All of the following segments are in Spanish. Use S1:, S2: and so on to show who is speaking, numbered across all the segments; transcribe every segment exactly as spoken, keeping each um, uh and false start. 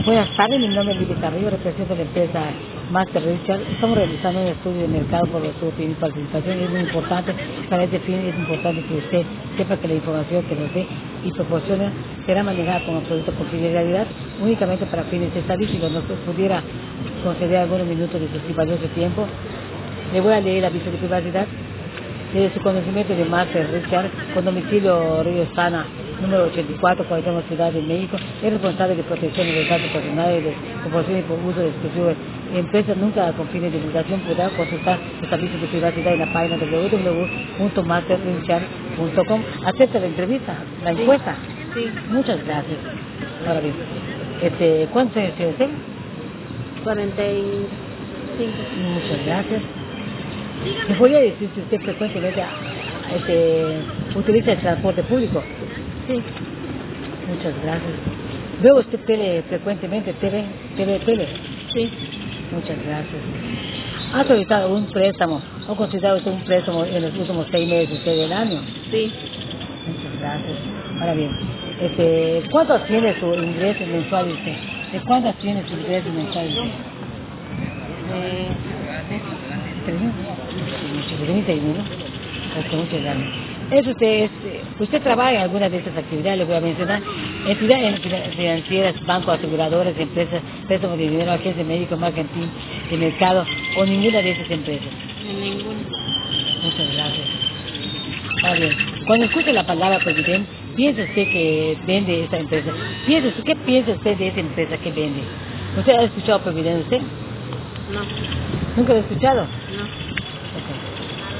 S1: Buenas tardes, mi nombre es Lidia Carrillo, represento la empresa Master Richard. Estamos realizando un estudio de mercado por su participación y es muy importante. Para este fin es importante que usted sepa que la información que nos dé y proporciona será manejada con absoluta confidencialidad, únicamente para fines estadísticos. Nos pudiera conceder algunos minutos de su valioso tiempo. Le voy a leer el aviso de privacidad. Desde su conocimiento de Master Richard, con domicilio Río Hispana, número ochenta y cuatro, Cuauhtémoc, Ciudad de México, es responsable de protección de los datos personales de proporción y por uso de exclusivo. Empresa nunca con fines de divulgación podrá consultar los avisos de privacidad en la página w w w punto master richard punto com. Acepta la entrevista, la encuesta.
S2: Sí. Sí.
S1: Muchas gracias. Ahora bien, este, ¿cuántos años tiene usted?
S2: cuarenta y cinco.
S1: Muchas gracias. ¿Me podría decir si usted frecuentemente este, utiliza el transporte público?
S2: Sí.
S1: Muchas gracias. ¿Veo usted tele frecuentemente? ¿Tele? ¿Tele? ¿Tele?
S2: Sí.
S1: Muchas gracias. ¿Ha solicitado un préstamo? ¿Ha considerado usted un préstamo en los últimos seis meses del año?
S2: Sí.
S1: Muchas gracias. Ahora bien, este, ¿cuánto tiene su ingreso mensual usted? ¿De cuánto tiene su ingreso mensual usted?
S2: Eh,
S1: treinta y uno. Ok, muchas gracias. Es usted, es, usted trabaja en alguna de estas actividades, le voy a mencionar, entidades financieras, bancos, aseguradoras, empresas, préstamos de dinero, agencias médicos, marketing, de mercado, o ninguna de esas empresas.
S2: en ninguna.
S1: Muchas gracias. Está bien. Cuando escucha la palabra Provident, ¿piensa usted que vende esta empresa? ¿Piensa usted, ¿Qué piensa usted de esa empresa que vende? ¿Usted ha escuchado Provident usted?
S2: No.
S1: ¿Nunca lo ha escuchado?
S2: No.
S1: Okay.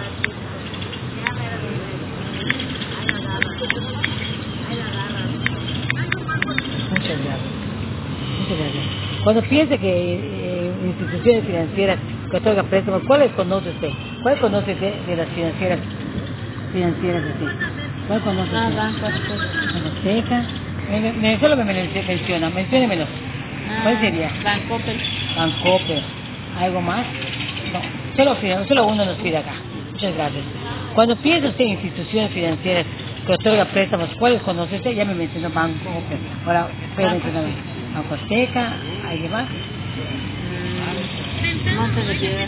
S1: Muchas gracias. Muchas gracias. Cuando piensa que eh, instituciones financieras que otorgan préstamos, ¿cuáles conoce usted? ¿Cuál conoce de, de las financieras financieras de usted? ¿Cuál conoce
S2: Ah,
S1: usted?
S2: Banco Azteca.
S1: Azteca. Me, me, solo me menciona, menciónemelo. ¿Cuál sería?
S2: Bancoppel.
S1: Bancoppel. ¿Algo más? No, solo, solo uno nos pide acá. Muchas gracias. Cuando piensa usted en instituciones financieras que otorga préstamos, ¿cuáles conoce usted? Ya me mencionó Bancoppel. Ahora, voy a mencionar Banco Azteca. ¿Alguien más?
S2: Mm, Montes de Piedad.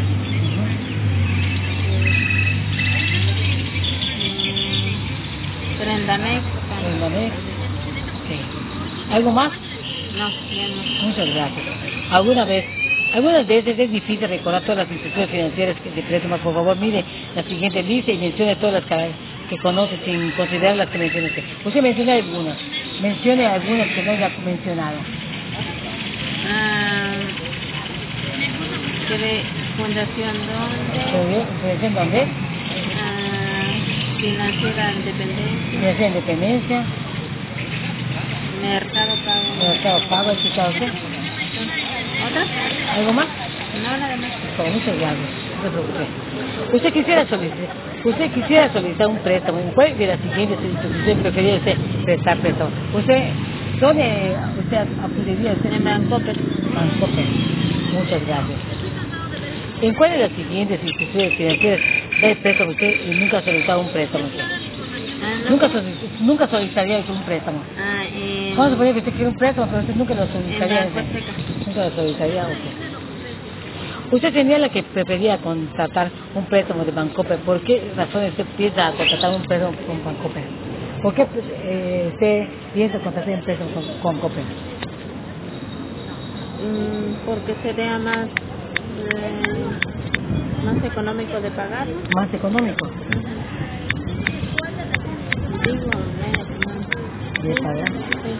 S2: Prendamex.
S1: Prendamex. Ok. ¿Algo más?
S2: No, ya no.
S1: Muchas gracias. ¿Alguna vez, algunas veces es difícil recordar todas las instituciones financieras que de préstamo? Por favor, mire la siguiente lista y mencione todas las que, que conoce sin considerar las que menciona usted. Usted menciona algunas. Mencione algunas que no haya mencionado.
S2: Ah, ¿quiere Fundación dónde?
S1: ¿Fundación dónde?
S2: Ah, Financiera Independencia.
S1: Financiera Independencia.
S2: Mercado Pago.
S1: Mercado Pago, ¿ha escuchado usted?
S2: ¿Otra?
S1: ¿Algo más?
S2: No, nada más.
S1: Con muchas gracias, no se preocupe. Usted quisiera solicitar, usted quisiera solicitar un préstamo, ¿en cuál de las siguientes instituciones preferiría usted prestar préstamo? ¿Usted, dónde usted acudiría? Usted?
S2: En Bancoppel.
S1: Bancoppel. Muchas gracias. ¿En cuál de las siguientes instituciones financieras da el préstamo usted y nunca ha solicitado un préstamo usted?
S2: Ah, no.
S1: Nunca, solic- nunca solicitaría usted un préstamo.
S2: Ah, en...
S1: Vamos a suponer que usted quiere un préstamo, pero usted nunca lo
S2: En
S1: solicitaría.
S2: Banco Azteca.
S1: Nunca lo solicitaría, ok. Usted tenía la que prefería contratar un préstamo de Bancoppel. ¿Por qué razón usted piensa contratar un préstamo con Bancoppel? ¿Por qué eh, usted piensa contratar un préstamo con, con Bancoppel?
S2: Mm, porque sería más eh, más económico de pagarlo.
S1: Más económico.
S2: Digo, menos.
S1: ¿De pagar?
S2: Sí.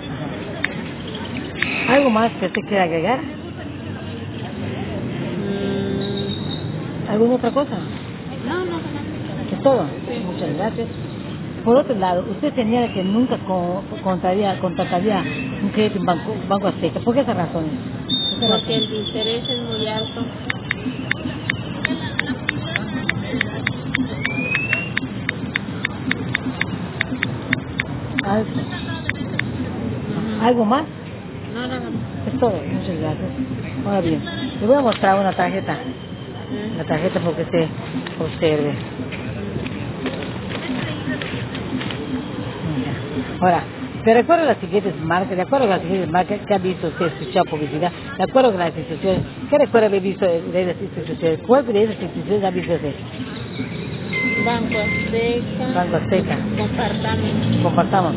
S1: Ajá. ¿Algo más que usted quiera agregar?
S2: Mm,
S1: ¿Alguna otra cosa?
S2: no, no, no.
S1: ¿Es todo?
S2: Sí.
S1: Muchas gracias. Por otro lado, usted tenía que nunca co- contrataría, contrataría un crédito en Banco, banco Azteca. ¿Por qué esas razones? ¿Por qué
S2: Porque
S1: razones?
S2: el interés es muy alto.
S1: ¿Algo, ¿Algo más?
S2: No, no, no.
S1: Es todo. Muchas gracias. Ahora bien, le voy a mostrar una tarjeta.
S2: Mm.
S1: La tarjeta porque se observe. Ahora, ¿Se recuerda las siguientes marcas? ¿De acuerdo con las siguientes marcas que ha visto usted escuchado publicidad? ¿De acuerdo con las instituciones? ¿Qué recuerda haber visto de las instituciones? ¿Cuál de esas instituciones ha visto usted?
S2: Banco Azteca.
S1: Banco Azteca.
S2: Compartamos.
S1: Compartamos.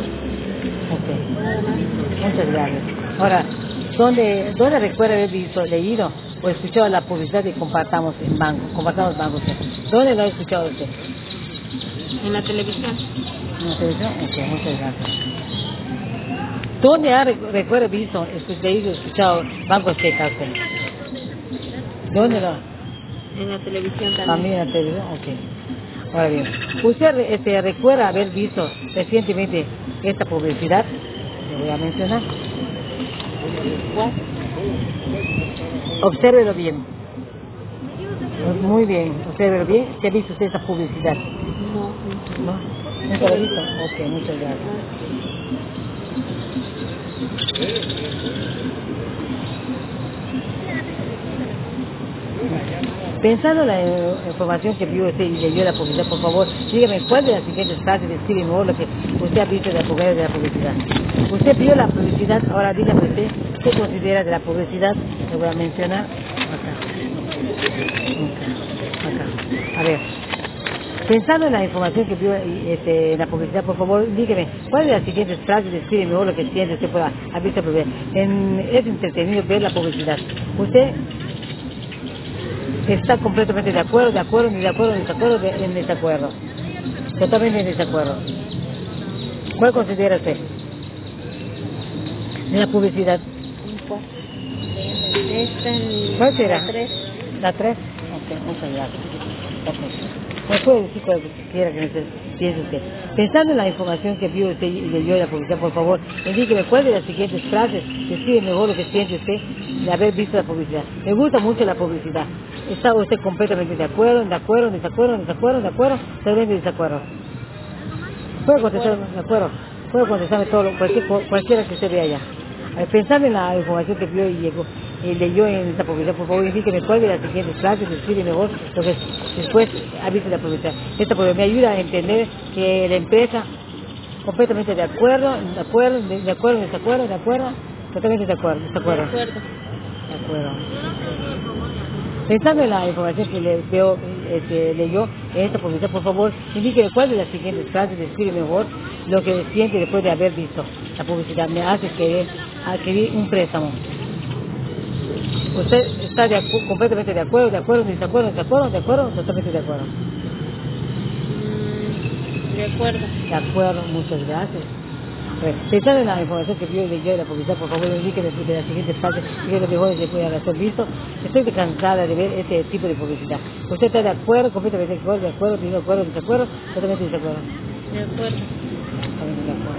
S1: Ok. Muchas gracias. Ahora, ¿dónde, dónde recuerda haber visto, leído o escuchado la publicidad de Compartamos en Banco? Compartamos Banco. ¿Dónde lo ha escuchado usted?
S2: En la televisión.
S1: ¿En la televisión? Ok, muchas gracias. ¿Dónde ha recuerda visto, leído, escuchado Banco Azteca usted? ¿Dónde lo?
S2: En la televisión también.
S1: También en la televisión, ok. Ahora bien, ¿usted este, recuerda haber visto recientemente esta publicidad? Le voy a mencionar.
S2: ¿Cuál?
S1: Obsérvelo bien. Muy bien, obsérvelo bien. ¿Se ha visto usted esta publicidad?
S2: No.
S1: ¿No? ¿Nunca lo ha visto? Ok, muchas gracias. Pensando en la eh, información que vio usted y leyó la publicidad, por favor, dígame cuál de las siguientes frases describe mejor lo que usted ha visto de la publicidad. De la publicidad. Usted vio la publicidad, ahora dígame usted qué considera de la publicidad. Le voy a mencionar acá. Acá. Acá. A ver. Pensando en la información que vio este, en la publicidad, por favor, dígame, ¿cuál de las siguientes frases describe mejor lo que siente usted pueda haber visto la publicidad? En, es entretenido ver la publicidad. Usted está completamente de acuerdo, de acuerdo, ni de acuerdo, ni de acuerdo, de, en desacuerdo. Totalmente en desacuerdo. ¿Cuál considera usted? En la publicidad.
S2: Esta en
S1: ¿Cuál será?
S2: la tres.
S1: ¿La tres? Ok, muchas gracias. Okay. ¿Me puede decir cuál quiera que piense usted? Pensando en la información que vio usted y leyó de la publicidad, por favor, indíqueme cuál de las siguientes frases describe mejor lo que siente usted de haber visto la publicidad. Me gusta mucho la publicidad. ¿Está usted completamente de acuerdo, de acuerdo, de desacuerdo, de desacuerdo, de acuerdo, totalmente de desacuerdo? ¿Puede contestar de acuerdo? ¿Puede contestarme todo, lo- cualquier, cualquiera que usted vea allá? A ver, pensando en la información que vio y llegó, y leyó en esta publicidad, por favor, indíqueme cuál de las siguientes frases describe mejor lo que después ha visto la publicidad. Esta publicidad me ayuda a entender que la empresa, completamente de acuerdo, de acuerdo, de, de acuerdo, de desacuerdo, de acuerdo, totalmente de acuerdo, de
S2: De
S1: acuerdo.
S2: acuerdo.
S1: De acuerdo. Pensando en la información que le veo, este, leyó en esta publicidad, por favor, indíqueme cuál de las siguientes frases describe mejor lo que siente después de haber visto la publicidad. Me hace querer adquirir un préstamo. ¿Usted está de acu- completamente de acuerdo, de acuerdo, de desacuerdo, de acuerdo, de acuerdo, totalmente de acuerdo?
S2: Mm, de acuerdo.
S1: De acuerdo, muchas gracias. Bueno, pensando en la información que vio y leyó de la publicidad, por favor, indíqueme de las siguientes frases y que lo mejor se puede haber visto. Estoy cansada de ver este tipo de publicidad. ¿Usted está de acuerdo, completamente de acuerdo, de acuerdo, de acuerdo, de desacuerdo, totalmente de desacuerdo?
S2: De acuerdo.
S1: Totalmente de acuerdo.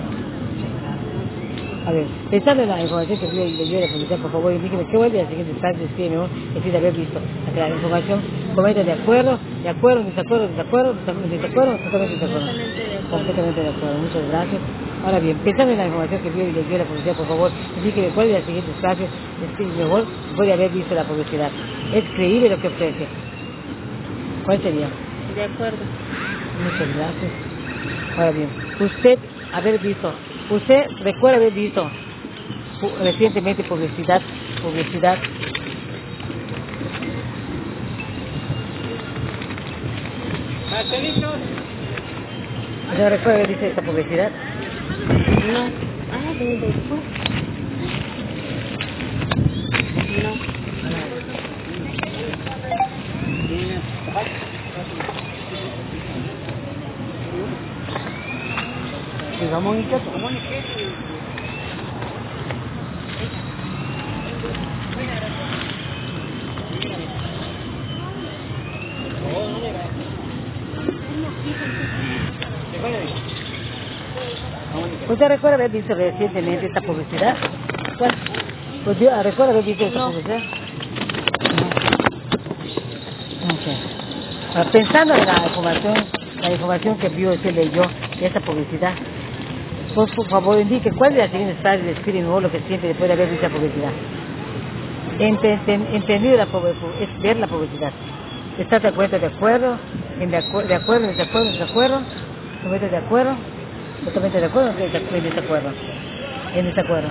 S1: A ver, pensando en la información que vio y leyó de la publicidad, por favor, indíqueme qué de las siguientes frases describe mejor después de haber visto la información. Comenta de acuerdo, de acuerdo, de desacuerdo, de desacuerdo, de desacuerdo, totalmente de acuerdo.
S2: Completamente de acuerdo.
S1: Completamente de acuerdo, muchas gracias. Ahora bien, pensando en la información que vio y leyó de la publicidad, por favor, indíqueme cuál de las siguientes frases describe mejor después de haber visto la publicidad. Es creíble lo que ofrece. ¿Cuál sería?
S2: De acuerdo.
S1: Muchas gracias. Ahora bien, usted haber visto, usted recuerda haber visto pu- recientemente publicidad, publicidad. ¿No recuerda haber visto esta publicidad?
S2: No. Ah, de después. No.
S1: Sigamos en caso. ¿Usted recuerda haber visto recientemente esta publicidad? ¿Cuál? Pues yo recuerda haber visto esta
S2: No.
S1: publicidad. No. Okay. Ahora, pensando en la información, la información que vio y se leyó de esta publicidad, pues por favor indique cuál de las siguientes frases describe mejor lo que siente después de haber visto la publicidad. Ente- enten- Entendido la publicidad, es ver la publicidad. ¿Estás de acuerdo, de acuerdo? En de, acu- de acuerdo, de acuerdo, de acuerdo? ¿Completamente de acuerdo? ¿Totalmente de acuerdo o en desacuerdo? ¿En desacuerdo?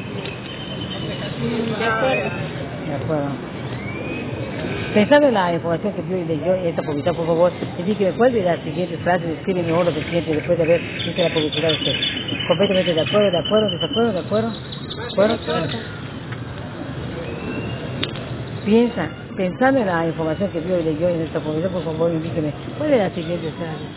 S2: De acuerdo.
S1: De acuerdo. Pensando en la información que vio y leyó en esta publicidad, por favor, indíqueme cuál de las siguientes frases describe mejor lo que siente después de haber visto la publicidad de usted. Completamente de acuerdo, de acuerdo, desacuerdo, de acuerdo. ¿De acuerdo? Piensa, pensando en la información que vio y leyó en esta publicidad, por favor, indíqueme cuál de las siguientes frases.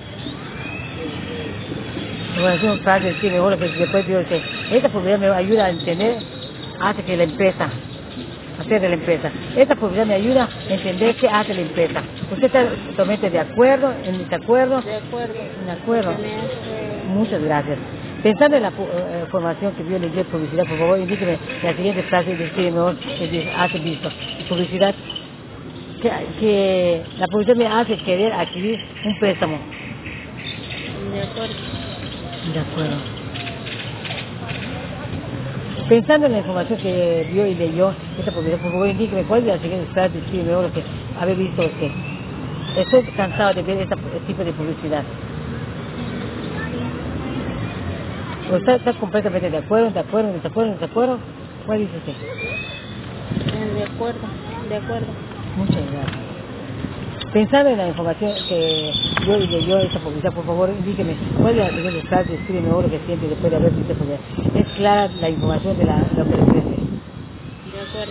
S1: Información, frase describe mejor lo que después vio usted. Esta publicidad me ayuda a entender, hace que la empresa hacer de la empresa. Esta publicidad me ayuda a entender qué hace la empresa. ¿Usted está totalmente de acuerdo, en desacuerdo?
S2: De acuerdo.
S1: De acuerdo.
S2: Hace...
S1: Muchas gracias. Pensando en la uh, información que vio y leyó publicidad, por favor, indíqueme la siguiente frase y describe mejor que hace visto. Publicidad, que, que la publicidad me hace querer adquirir un préstamo.
S2: De acuerdo.
S1: De acuerdo. Pensando en la información que vio y leyó esta publicidad, por favor, indíqueme cuál de las siguientes frases describe mejor lo que haber visto usted. Estoy cansado de ver este tipo de publicidad. ¿Usted está completamente de acuerdo, de acuerdo, de acuerdo, de acuerdo? ¿Cuál dice usted?
S2: De acuerdo, de acuerdo.
S1: Muchas gracias. Pensando en la información que vio y leyó esta publicidad, por favor, indíqueme cuál de las siguientes frases describe mejor lo que siente después de haber visto esta publicidad. Es clara la información de la, lo que le ofrece.
S2: De acuerdo.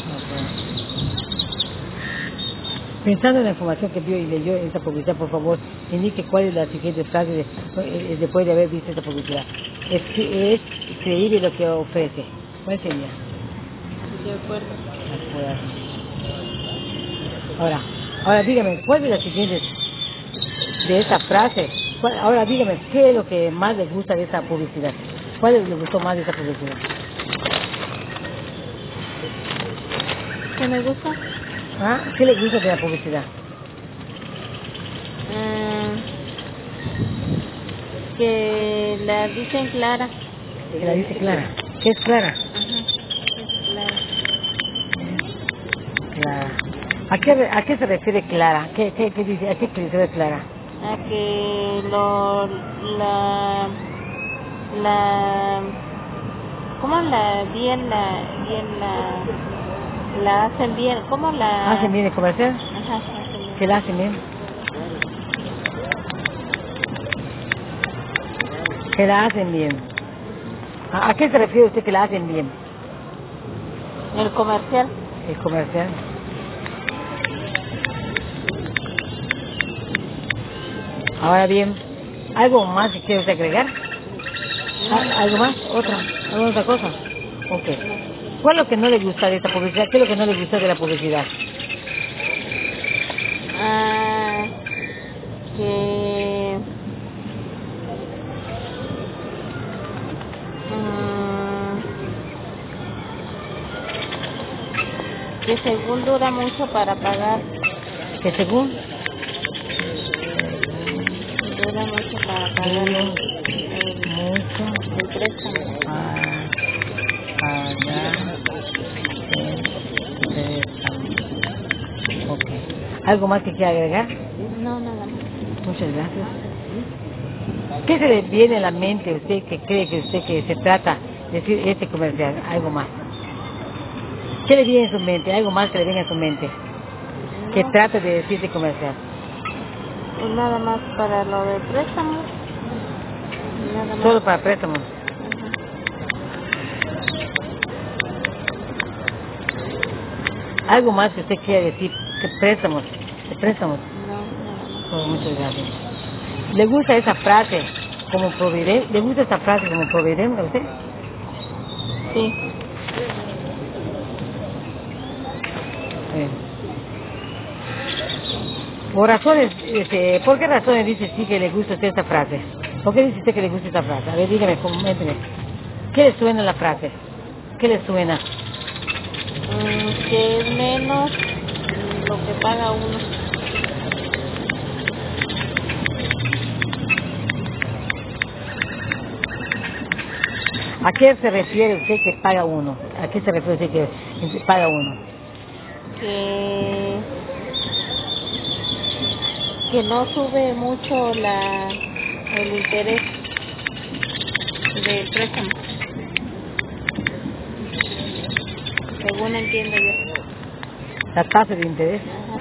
S1: Pensando en la información que vio y leyó esta publicidad, por favor, indique cuál es la siguiente frase de, eh, después de haber visto esta publicidad. Es, es creíble lo que ofrece. ¿Cuál sería?
S2: De acuerdo.
S1: De acuerdo. Ahora, ahora dígame, ¿cuál de las siguientes de esta frase? ¿Cuál, ahora dígame, ¿qué es lo que más les gusta de esta publicidad? ¿Cuál les gustó más de esta publicidad?
S2: ¿Qué me gusta?
S1: ¿Ah? ¿Qué les gusta de la publicidad?
S2: Mm, que la dicen clara.
S1: Que la dice clara. ¿Qué es clara?
S2: Ajá, es clara.
S1: Clara. ¿A qué, ¿A qué se refiere clara? ¿Qué, qué, qué dice? ¿A qué se refiere clara?
S2: A que lo, la, la, ¿cómo la, bien la, bien la, la hacen bien? ¿Cómo la?
S1: ¿Hacen bien el comercial?
S2: Ajá, hacen bien.
S1: ¿Qué la hacen bien? Que la hacen bien. ¿A, ¿A qué se refiere usted que la hacen bien?
S2: El comercial.
S1: El comercial. Ahora bien, ¿algo más que quiere usted agregar? ¿Algo más? ¿Otra? ¿Alguna otra cosa? Ok. ¿Cuál es lo que no le gusta de esta publicidad? ¿Qué es lo que no le gusta de la publicidad?
S2: Ah, que... Mm, que según dura mucho para pagar.
S1: ¿Que según?
S2: Dura mucho para pagar el, el,
S1: mucho
S2: el préstamo.
S1: para pagar el préstamo. Ok. ¿Algo más que quiera agregar?
S2: No, nada más.
S1: Muchas gracias. ¿Qué se le viene a la mente a usted que cree que usted que se trata de decir este comercial? Algo más. ¿Qué le viene en su mente? Algo más que le venga en su mente que
S2: No.
S1: trata de decir este comercial.
S2: Pues nada más para lo del préstamo. Nada más.
S1: Solo para préstamos.
S2: Ajá.
S1: Algo más que usted quiera decir que préstamos, que préstamos.
S2: No, nada más.
S1: Oh, muchas gracias. ¿Le gusta esa frase como proveeré? ¿Le gusta esa frase como proveeré a usted?
S2: Sí.
S1: Eh. Por razones, este, ¿por qué razones dice sí que le gusta a usted esta frase? ¿Por qué dice usted que le gusta esta frase? A ver, dígame, coménteme. ¿Qué le suena la frase? ¿Qué le suena?
S2: Mm, que es menos lo que paga uno.
S1: ¿A qué se refiere usted que paga uno? ¿A qué se refiere usted que paga uno?
S2: Que, que no sube mucho la el interés. del préstamo. Según entiendo yo.
S1: La tasa de interés.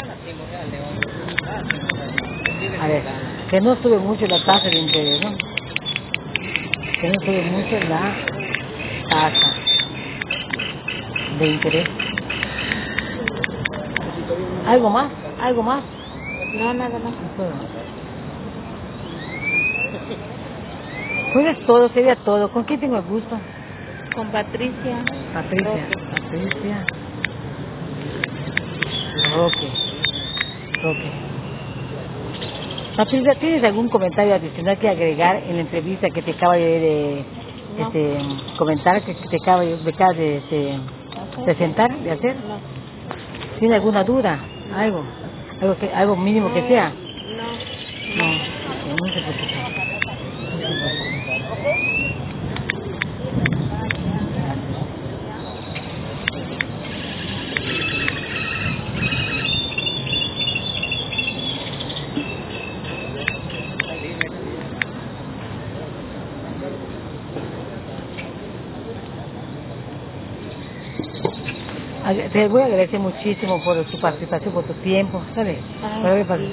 S1: A ver, que no sube mucho la tasa de interés, ¿no? Que no sube mucho la tasa de interés. ¿Algo más? ¿Algo más?
S2: No, nada más.
S1: Pues es todo, sería todo. ¿Con quién tengo el gusto?
S2: Con Patricia.
S1: Patricia.
S2: Roque.
S1: Patricia. Roque. Roque. Patricia, ¿tienes algún comentario adicional que agregar en la entrevista que te acaba de, de
S2: No.
S1: este, comentar, que te acaba de, de, de, de presentar, de hacer?
S2: No.
S1: ¿Tiene alguna duda? ¿Algo? ¿Algo, que, algo mínimo
S2: No,
S1: que sea?
S2: No.
S1: No. Ok, no se preocupe. No se preocupe. Ag- Te voy a agradecer muchísimo por tu participación, por tu tiempo, ¿sabes?
S2: Ah,
S1: Por haber
S2: sí.